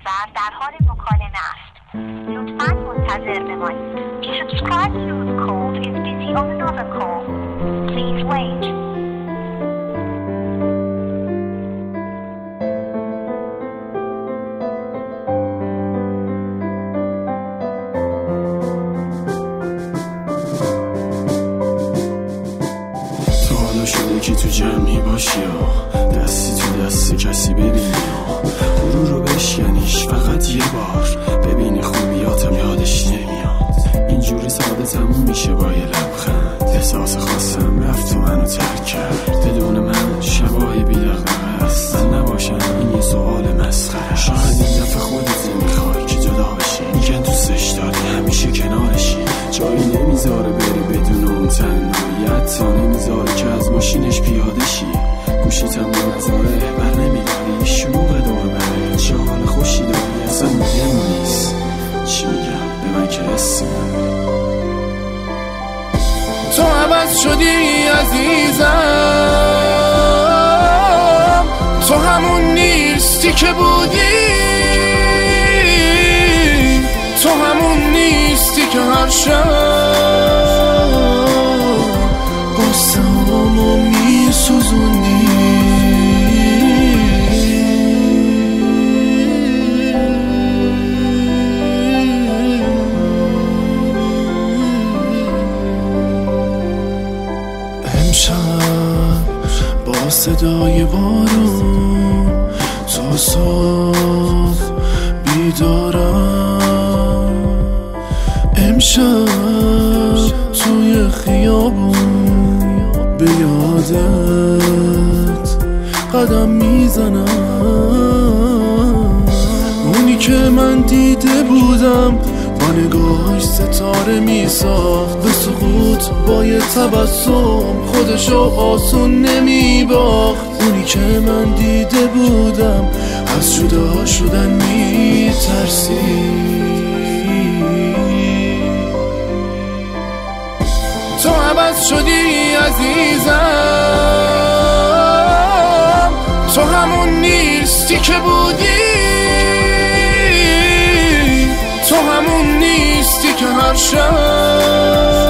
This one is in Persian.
محضر در حال مکالمه است. لطفاً منتظر بمانید. The subscribed to the call is busy on another call. Please wait. شده که تو جمعی باشی و دستی تو دست کسی ببینی غرور رو بشکنیش فقط یه بار ببینی خوبیاتم یادش نمیاد. اینجوری ساده تموم میشه با یه لبخند. احساس خواستم رفت و منو ترک کرد. بدون من شبای بی دغدغه است. من نباشم این یه سوال مسخره. شاید این دفعه خودت نمیخوای که جدا بشی. میگن دوستش داری همیشه کنارشی. جایی نمیذاره بری بدون اون تنهاییت. تا نمیذاره که از ماشینش پیاده شی. گوشیتم با نظاره بر نمیداری. شروع دور بره چه حال خوشی داری. اصلا مهم نیست چی میگم به من که حسی نداری. تو عوض شدی عزیزم. تو همون نیستی که بودی. تو همون نیستی که هر شب قصه‌امو میسوزونی. امشب با صدای بارون تا صبح بیدارم. امشب توی خیابون به یادت قدم میزنم. اونی که من دیده بودم با نگاهش ستاره میساخت. به سقوط با یه تبسم خودشو آسون نمیباخت. اونی که من دیده بودم از جدا شدن میترسی. تو عوض شدی عزیزم. تو همون نیستی که بودی. تو همون نیستی که هر شب